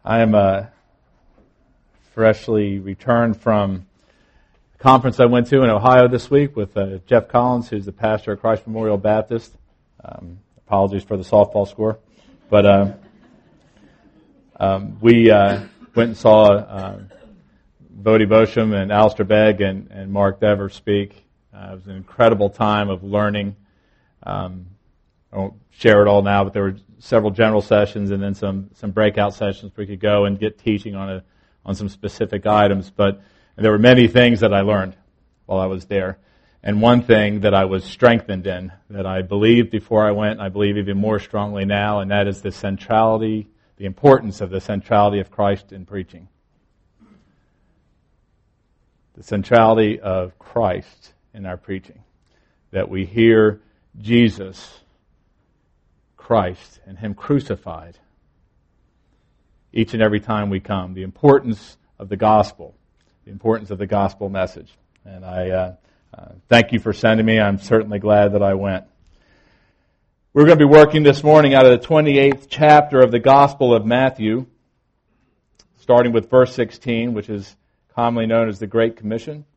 I am freshly returned from a conference I went to in Ohio this week with Jeff Collins, who's the pastor at Christ Memorial Baptist. Apologies for the softball score. But we went and saw Bodie Bosham and Alistair Begg and Mark Dever speak. It was an incredible time of learning. I won't share it all now, but there were several general sessions and then some breakout sessions where we could go and get teaching on some specific items. But there were many things that I learned while I was there. And one thing that I was strengthened in, that I believed before I went, and I believe even more strongly now, and that is the centrality, the importance of the centrality of Christ in preaching. The centrality of Christ in our preaching. That we hear Jesus, Christ, and Him crucified each and every time we come. The importance of the gospel. The importance of the gospel message. And I thank you for sending me. I'm certainly glad that I went. We're going to be working this morning out of the 28th chapter of the Gospel of Matthew, starting with verse 16, which is commonly known as the Great Commission.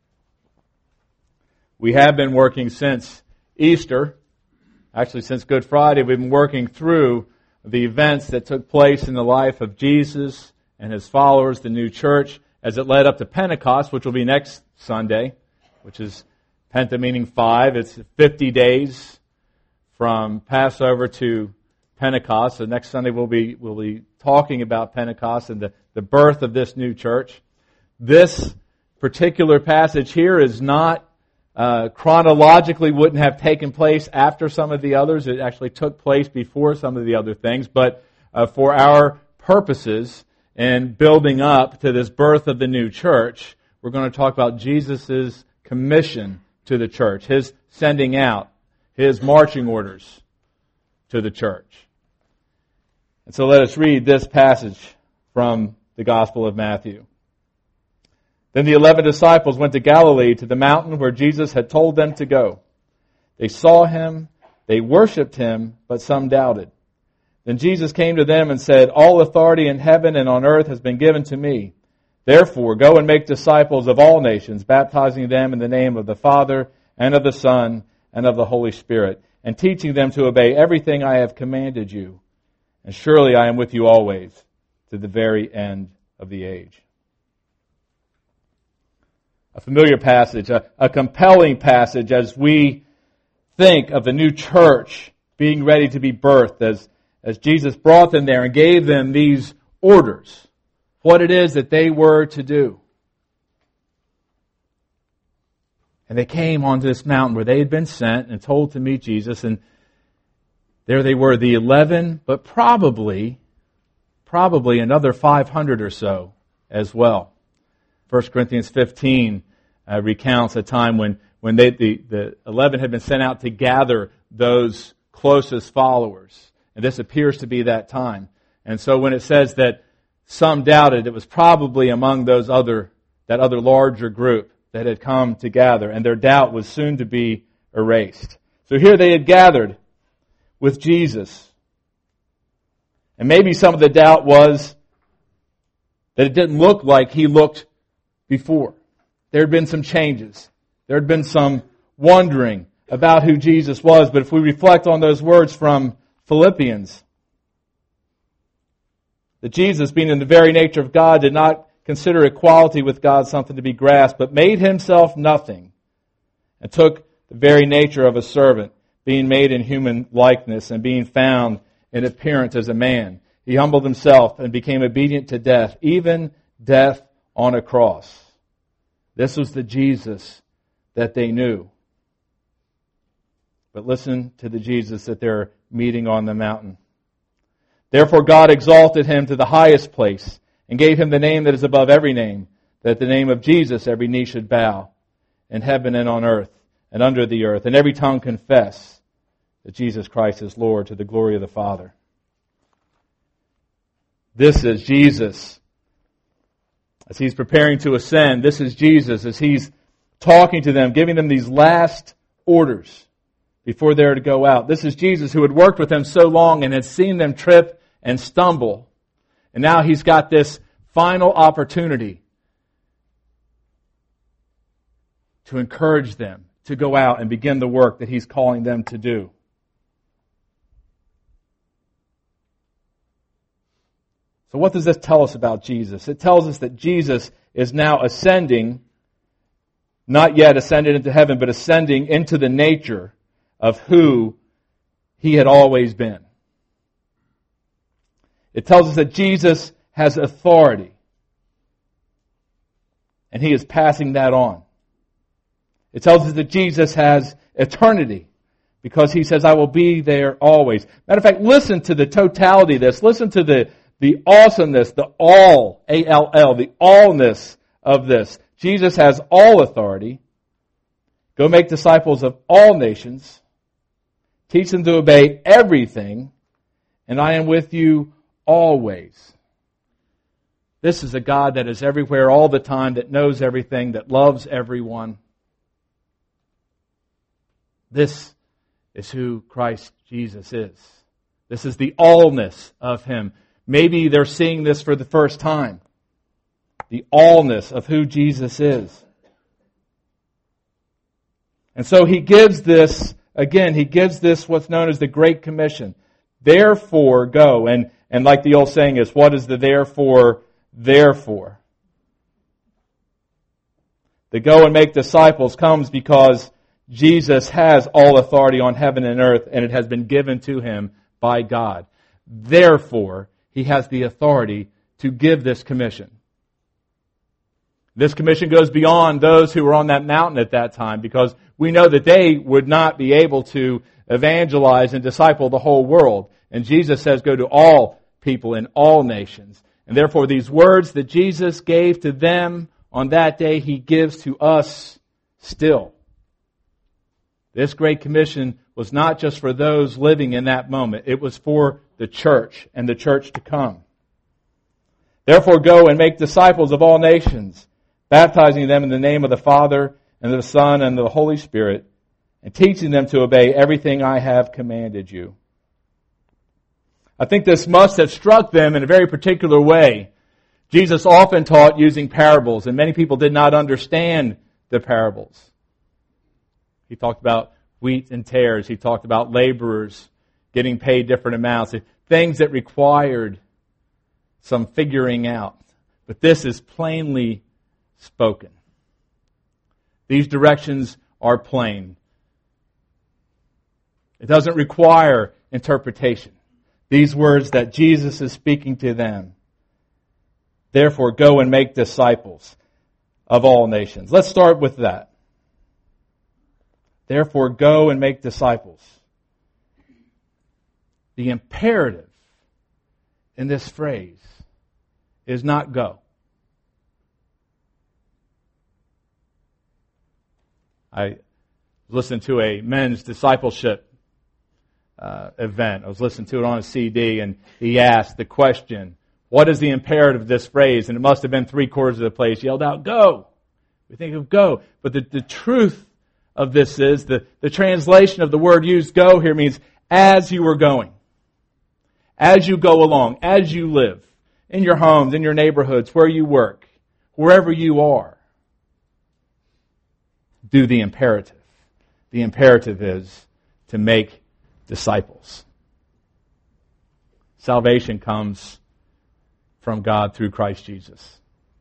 We have been working since Easter, actually since Good Friday. We've been working through the events that took place in the life of Jesus and His followers, the new church, as it led up to Pentecost, which will be next Sunday, which is Penta meaning 5. It's 50 days from Passover to Pentecost. So next Sunday we'll be talking about Pentecost and the birth of this new church. This particular passage here is not chronologically wouldn't have taken place after some of the others. It actually took place before some of the other things. But for our purposes in building up to this birth of the new church, we're going to talk about Jesus' commission to the church, His sending out, His marching orders to the church. And so let us read this passage from the Gospel of Matthew. Then the 11 disciples went to Galilee, to the mountain where Jesus had told them to go. They saw Him, they worshipped Him, but some doubted. Then Jesus came to them and said, "All authority in heaven and on earth has been given to me. Therefore, go and make disciples of all nations, baptizing them in the name of the Father and of the Son and of the Holy Spirit, and teaching them to obey everything I have commanded you. And surely I am with you always, to the very end of the age." A familiar passage, a compelling passage as we think of the new church being ready to be birthed, as Jesus brought them there and gave them these orders, what it is that they were to do. And they came onto this mountain where they had been sent and told to meet Jesus, and there they were, the 11, but probably another 500 or so as well. 1 Corinthians 15 recounts a time when the 11 had been sent out to gather those closest followers. And this appears to be that time. And so when it says that some doubted, it was probably among that other larger group that had come to gather, and their doubt was soon to be erased. So here they had gathered with Jesus. And maybe some of the doubt was that it didn't look like He looked before. There had been some changes. There had been some wondering about who Jesus was. But if we reflect on those words from Philippians, that Jesus, being in the very nature of God, did not consider equality with God something to be grasped, but made Himself nothing, and took the very nature of a servant, being made in human likeness, and being found in appearance as a man. He humbled Himself and became obedient to death, even death on a cross. This was the Jesus that they knew. But listen to the Jesus that they're meeting on the mountain. Therefore God exalted Him to the highest place and gave Him the name that is above every name, that at the name of Jesus every knee should bow, in heaven and on earth and under the earth, and every tongue confess that Jesus Christ is Lord, to the glory of the Father. This is Jesus. As He's preparing to ascend, this is Jesus as He's talking to them, giving them these last orders before they're to go out. This is Jesus who had worked with them so long and had seen them trip and stumble. And now He's got this final opportunity to encourage them to go out and begin the work that He's calling them to do. So what does this tell us about Jesus? It tells us that Jesus is now ascending, not yet ascended into heaven, but ascending into the nature of who He had always been. It tells us that Jesus has authority, and He is passing that on. It tells us that Jesus has eternity, because He says, I will be there always. Matter of fact, listen to the totality of this. Listen to the awesomeness, the all, A-L-L, the allness of this. Jesus has all authority. Go make disciples of all nations. Teach them to obey everything. And I am with you always. This is a God that is everywhere all the time, that knows everything, that loves everyone. This is who Christ Jesus is. This is the allness of Him. Maybe they're seeing this for the first time. The allness of who Jesus is. And so He gives this, again, He gives this what's known as the Great Commission. Therefore go. And like the old saying is, what is the therefore? Therefore. The go and make disciples comes because Jesus has all authority on heaven and earth, and it has been given to Him by God. Therefore, He has the authority to give this commission. This commission goes beyond those who were on that mountain at that time, because we know that they would not be able to evangelize and disciple the whole world. And Jesus says, go to all people in all nations. And therefore, these words that Jesus gave to them on that day, He gives to us still. This Great Commission was not just for those living in that moment. It was for the church and the church to come. Therefore, go and make disciples of all nations, baptizing them in the name of the Father and of the Son and of the Holy Spirit, and teaching them to obey everything I have commanded you. I think this must have struck them in a very particular way. Jesus often taught using parables, and many people did not understand the parables. He talked about wheat and tares. He talked about laborers getting paid different amounts. Things that required some figuring out. But this is plainly spoken. These directions are plain. It doesn't require interpretation. These words that Jesus is speaking to them. Therefore, go and make disciples of all nations. Let's start with that. Therefore, go and make disciples. The imperative in this phrase is not go. I listened to a men's discipleship event. I was listening to it on a CD, and he asked the question, what is the imperative of this phrase? And it must have been 3/4 of the place yelled out, go. We think of go. But the truth of this is, the translation of the word used, go, here means as you are going. As you go along, as you live, in your homes, in your neighborhoods, where you work, wherever you are. Do the imperative. The imperative is to make disciples. Salvation comes from God through Christ Jesus.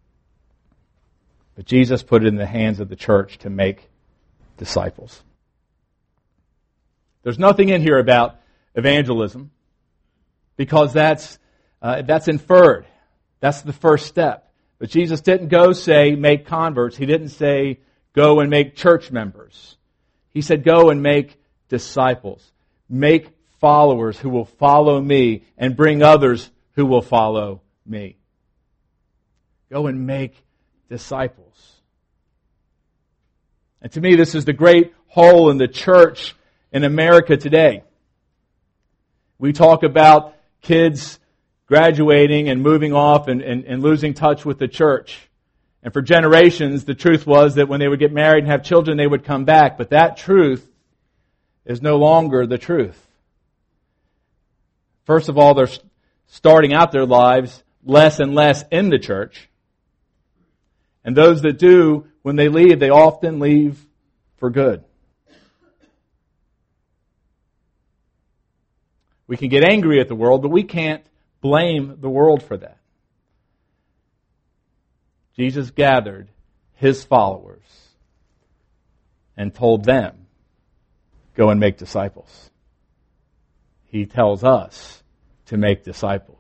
But Jesus put it in the hands of the church to make disciples. There's nothing in here about evangelism, because that's inferred. That's the first step. But Jesus didn't go say make converts. He didn't say go and make church members. He said go and make disciples. Make followers who will follow me and bring others who will follow me. Go and make disciples. And to me, this is the great hole in the church in America today. We talk about kids graduating and moving off and losing touch with the church. And for generations, the truth was that when they would get married and have children, they would come back. But that truth is no longer the truth. First of all, they're starting out their lives less and less in the church. And those that do, when they leave, they often leave for good. We can get angry at the world, but we can't blame the world for that. Jesus gathered His followers and told them, go and make disciples. He tells us to make disciples.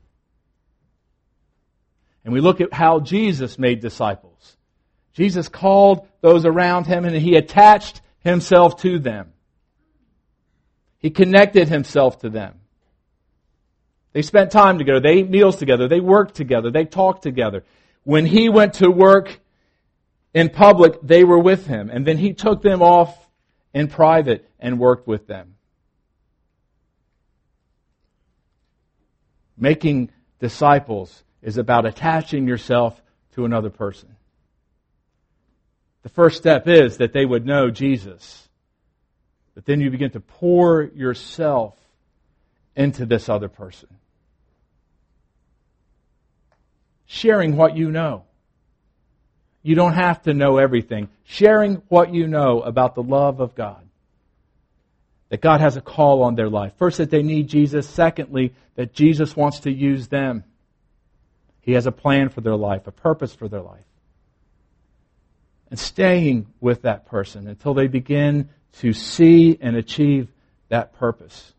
And we look at how Jesus made disciples. Jesus called those around Him and He attached Himself to them. He connected Himself to them. They spent time together. They ate meals together. They worked together. They talked together. When He went to work in public, they were with Him. And then He took them off in private and worked with them. Making disciples is about attaching yourself to another person. The first step is that they would know Jesus. But then you begin to pour yourself into this other person. Sharing what you know. You don't have to know everything. Sharing what you know about the love of God. That God has a call on their life. First, that they need Jesus. Secondly, that Jesus wants to use them. He has a plan for their life, a purpose for their life. And staying with that person until they begin to see and achieve that purpose.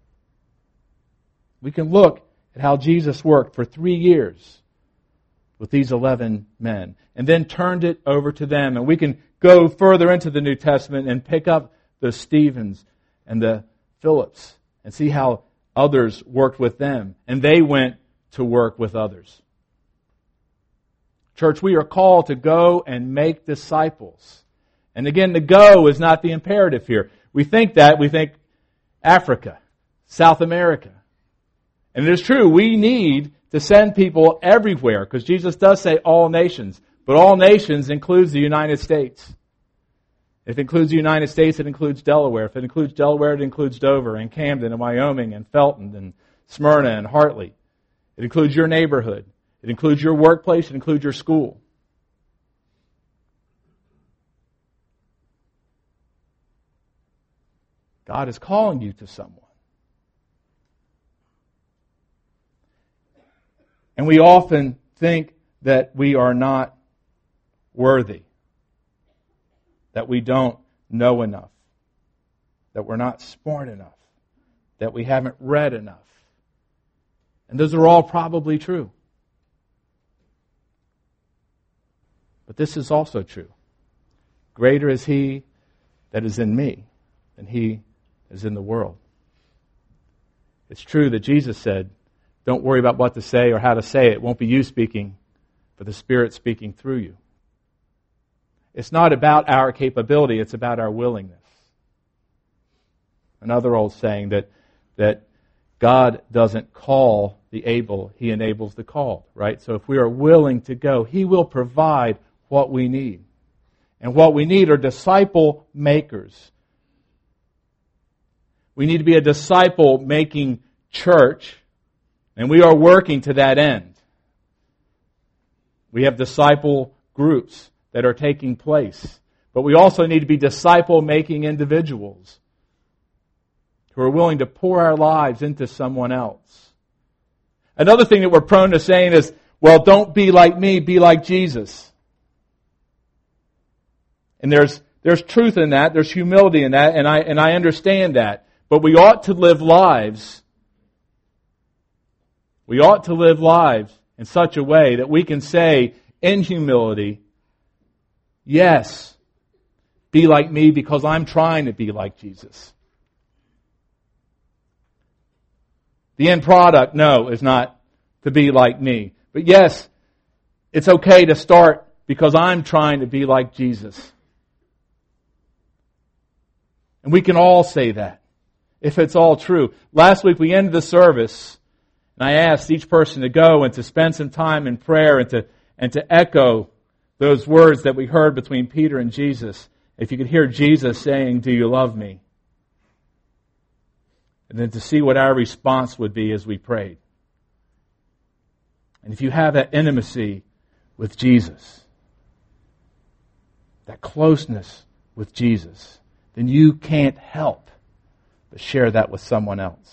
We can look at how Jesus worked for 3 years with these 11 men and then turned it over to them. And we can go further into the New Testament and pick up the Stephens and the Philips and see how others worked with them. And they went to work with others. Church, we are called to go and make disciples. And again, the go is not the imperative here. We think Africa, South America. And it is true, we need to send people everywhere, because Jesus does say all nations. But all nations includes the United States. If it includes the United States, it includes Delaware. If it includes Delaware, it includes Dover and Camden and Wyoming and Felton and Smyrna and Hartley. It includes your neighborhood. It includes your workplace. It includes your school. God is calling you to someone. And we often think that we are not worthy, that we don't know enough, that we're not smart enough, that we haven't read enough. And those are all probably true. But this is also true. Greater is He that is in me than he is in the world. It's true that Jesus said, don't worry about what to say or how to say it. It won't be you speaking, but the Spirit speaking through you. It's not about our capability, it's about our willingness. Another old saying that God doesn't call the able, He enables the called, right? So if we are willing to go, He will provide what we need. And what we need are disciple makers. We need to be a disciple-making church, and we are working to that end. We have disciple groups that are taking place. But we also need to be disciple-making individuals who are willing to pour our lives into someone else. Another thing that we're prone to saying is, well, don't be like me, be like Jesus. And there's truth in that, there's humility in that, and I understand that. But we ought to live lives. We ought to live lives in such a way that we can say in humility, yes, be like me because I'm trying to be like Jesus. The end product, no, is not to be like me. But yes, it's okay to start because I'm trying to be like Jesus. And we can all say that, if it's all true. Last week we ended the service, and I asked each person to go and to spend some time in prayer and to echo those words that we heard between Peter and Jesus. If you could hear Jesus saying, "Do you love me?" And then to see what our response would be as we prayed. And if you have that intimacy with Jesus, that closeness with Jesus, then you can't help but share that with someone else.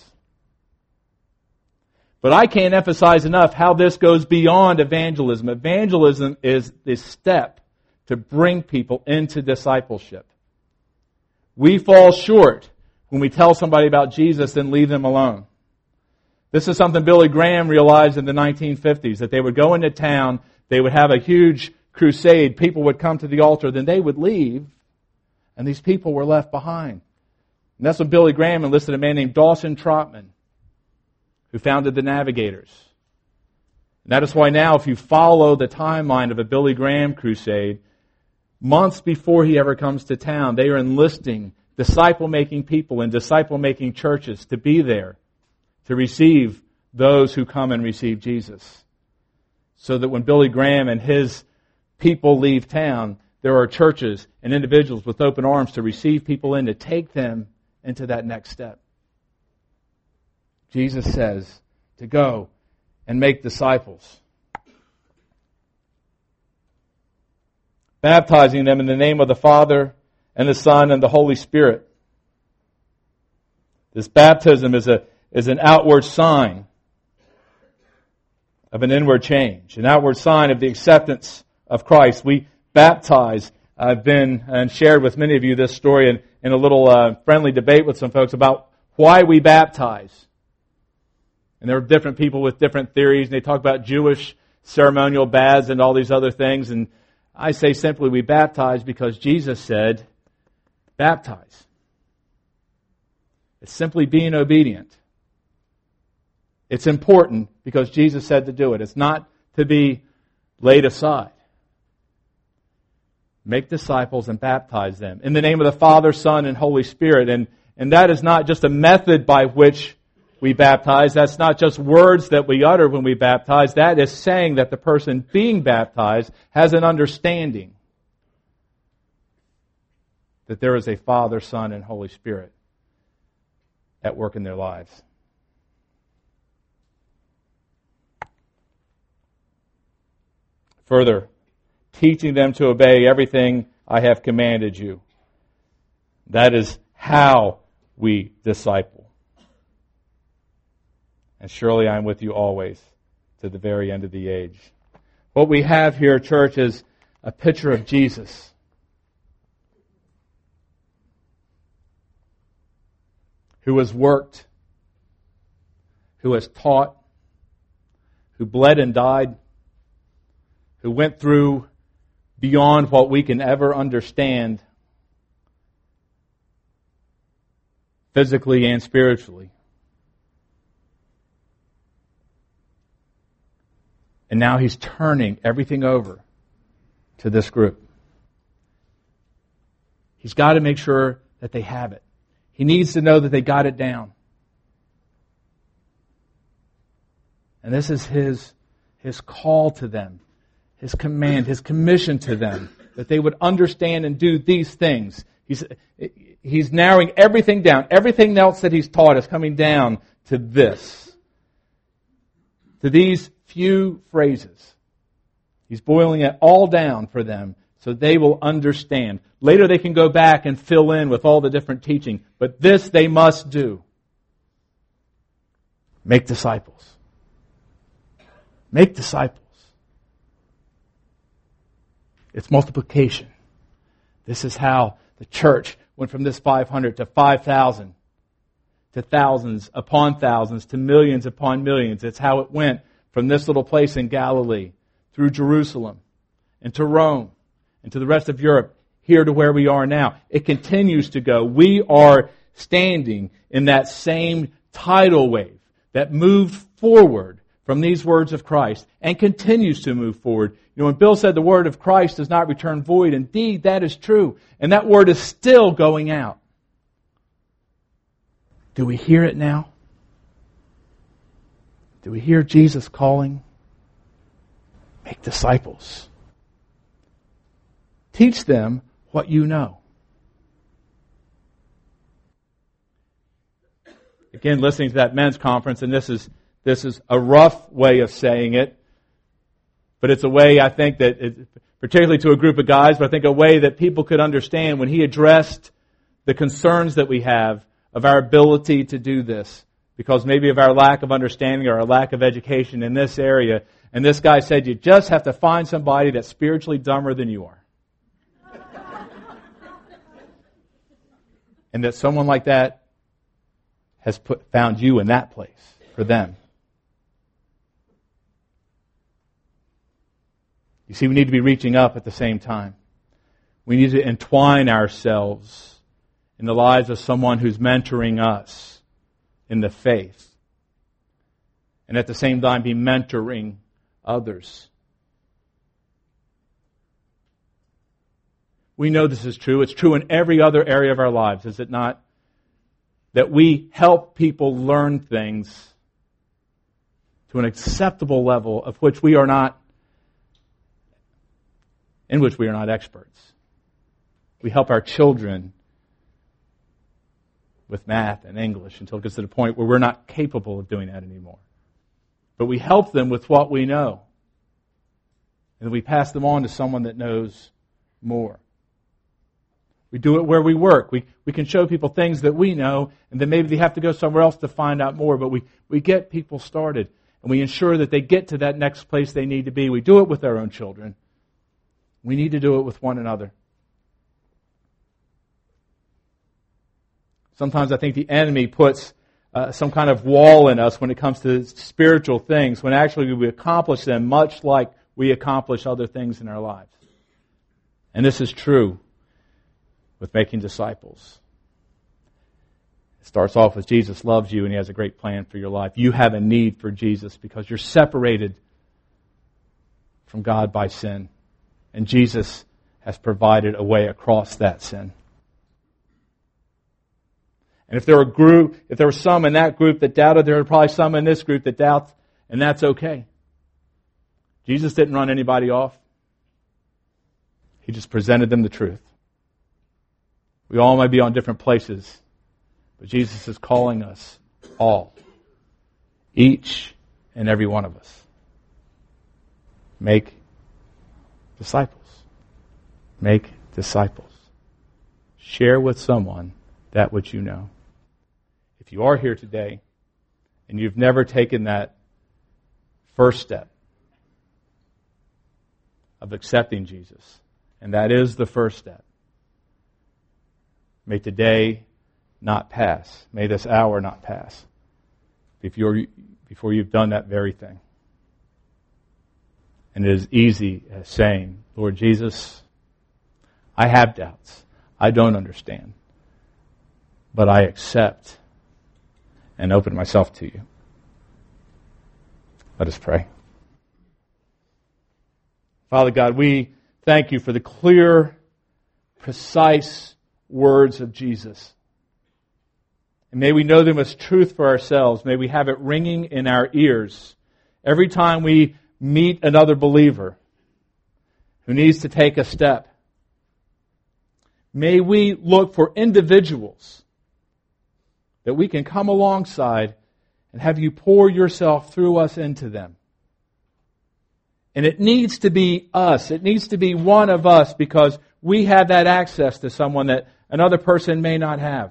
But I can't emphasize enough how this goes beyond evangelism. Evangelism is the step to bring people into discipleship. We fall short when we tell somebody about Jesus and leave them alone. This is something Billy Graham realized in the 1950s, that they would go into town, they would have a huge crusade, people would come to the altar, then they would leave, and these people were left behind. And that's when Billy Graham enlisted a man named Dawson Trotman, who founded the Navigators. And that is why now, if you follow the timeline of a Billy Graham crusade, months before he ever comes to town, they are enlisting disciple-making people in disciple-making churches to be there to receive those who come and receive Jesus. So that when Billy Graham and his people leave town, there are churches and individuals with open arms to receive people in, to take them into that next step. Jesus says to go and make disciples, baptizing them in the name of the Father and the Son and the Holy Spirit. This baptism is an outward sign of an inward change, an outward sign of the acceptance of Christ. We baptize. I've been and shared with many of you this story in a little friendly debate with some folks about why we baptize. And there are different people with different theories, and they talk about Jewish ceremonial baths and all these other things. And I say simply, we baptize because Jesus said, baptize. It's simply being obedient. It's important because Jesus said to do it. It's not to be laid aside. Make disciples and baptize them in the name of the Father, Son, and Holy Spirit. And that is not just a method by which we baptize. That's not just words that we utter when we baptize. That is saying that the person being baptized has an understanding that there is a Father, Son, and Holy Spirit at work in their lives. Further, teaching them to obey everything I have commanded you. That is how we disciple. And surely I am with you always to the very end of the age. What we have here, church, is a picture of Jesus. Who has worked, who has taught, who bled and died, who went through beyond what we can ever understand physically and spiritually. And now he's turning everything over to this group. He's got to make sure that they have it. He needs to know that they got it down. And this is his call to them, his command, his commission to them, that they would understand and do these things. He's narrowing everything down. Everything else that he's taught is coming down to this. To these few phrases. He's boiling it all down for them so they will understand. Later they can go back and fill in with all the different teaching. But this they must do. Make disciples. Make disciples. It's multiplication. This is how the church went from this 500 to 5,000 to thousands upon thousands to millions upon millions. It's how it went from this little place in Galilee through Jerusalem and to Rome and to the rest of Europe, here to where we are now. It continues to go. We are standing in that same tidal wave that moved forward from these words of Christ and continues to move forward. You know, when Bill said the word of Christ does not return void, indeed that is true. And that word is still going out. Do we hear it now? Do we hear Jesus calling? Make disciples. Teach them what you know. Again, listening to that men's conference, and this is a rough way of saying it, But it's a way, I think, particularly to a group of guys, but I think a way that people could understand when he addressed the concerns that we have of our ability to do this, because maybe of our lack of understanding or our lack of education in this area. And this guy said, you just have to find somebody that's spiritually dumber than you are. And that someone like that has found you in that place for them. You see, we need to be reaching up at the same time. We need to entwine ourselves in the lives of someone who's mentoring us in the faith. And at the same time be mentoring others. We know this is true. It's true in every other area of our lives, is it not? That we help people learn things to an acceptable level in which we are not experts. We help our children with math and English until it gets to the point where we're not capable of doing that anymore. But we help them with what we know. And we pass them on to someone that knows more. We do it where we work. We can show people things that we know, and then maybe they have to go somewhere else to find out more. But we get people started, and we ensure that they get to that next place they need to be. We do it with our own children. We need to do it with one another. Sometimes I think the enemy puts some kind of wall in us when it comes to spiritual things, when actually we accomplish them much like we accomplish other things in our lives. And this is true with making disciples. It starts off with Jesus loves you and He has a great plan for your life. You have a need for Jesus because you're separated from God by sin. And Jesus has provided a way across that sin. And if there were some in that group that doubted, there are probably some in this group that doubt, and that's okay. Jesus didn't run anybody off. He just presented them the truth. We all might be on different places, but Jesus is calling us all, each and every one of us. Make disciples. Make disciples. Share with someone that which you know. If you are here today and you've never taken that first step of accepting Jesus, and that is the first step, may today not pass. May this hour not pass before you've done that very thing. And it is easy as saying, Lord Jesus, I have doubts. I don't understand. But I accept and open myself to you. Let us pray. Father God, we thank you for the clear, precise words of Jesus. And may we know them as truth for ourselves. May we have it ringing in our ears every time we meet another believer who needs to take a step. May we look for individuals that we can come alongside and have you pour yourself through us into them. And it needs to be us. It needs to be one of us because we have that access to someone that another person may not have.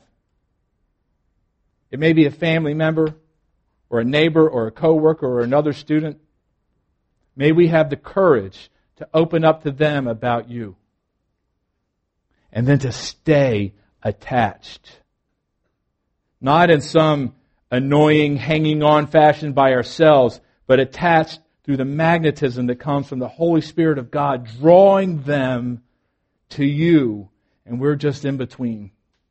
It may be a family member or a neighbor or a coworker or another student. May we have the courage to open up to them about you. And then to stay attached. Not in some annoying hanging on fashion by ourselves, but attached through the magnetism that comes from the Holy Spirit of God, drawing them to you, and we're just in between.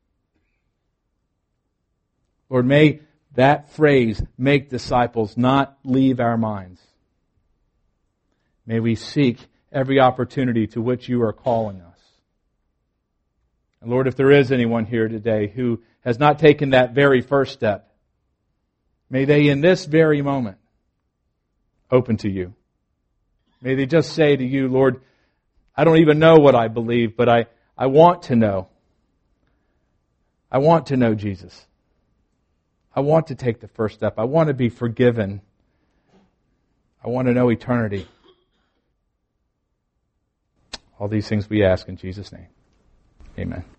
Lord, may that phrase, make disciples, not leave our minds. May we seek every opportunity to which you are calling us. And Lord, if there is anyone here today who has not taken that very first step, may they in this very moment open to you. May they just say to you, Lord, I don't even know what I believe, but I want to know. I want to know Jesus. I want to take the first step. I want to be forgiven. I want to know eternity. All these things we ask in Jesus' name. Amen.